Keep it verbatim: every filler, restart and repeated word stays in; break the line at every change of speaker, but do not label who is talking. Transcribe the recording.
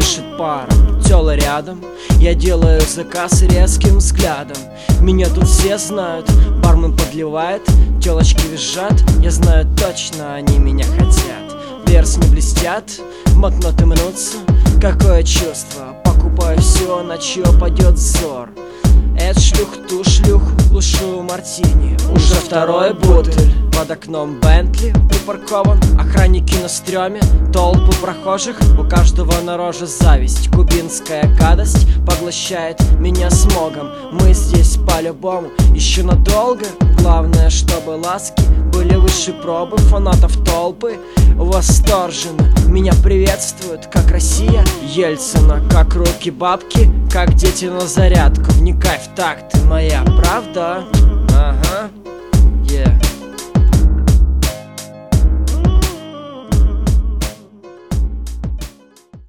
дышит паром, тёла рядом. Я делаю заказ резким взглядом. Меня тут все знают, бармен подливает, тёлочки визжат. Я знаю точно, они меня хотят. Перстни блестят, банкноты мнутся. Какое чувство, покупаю все, на чье падет взор. Эд шлюх, ту шлюху, глушу мартини. Уже второй бутыль. Под окном Бентли припаркован, охранники на стреме, толпы прохожих, у каждого на роже зависть. Кубинская гадость поглощает меня смогом. Мы здесь по-любому еще надолго. Главное, чтобы ласки были выше пробы. Фанатов толпы восторженно меня приветствуют, как Россия Ельцина, как руки бабки, как дети на зарядку. Вникай в такт, моя правда. Ага.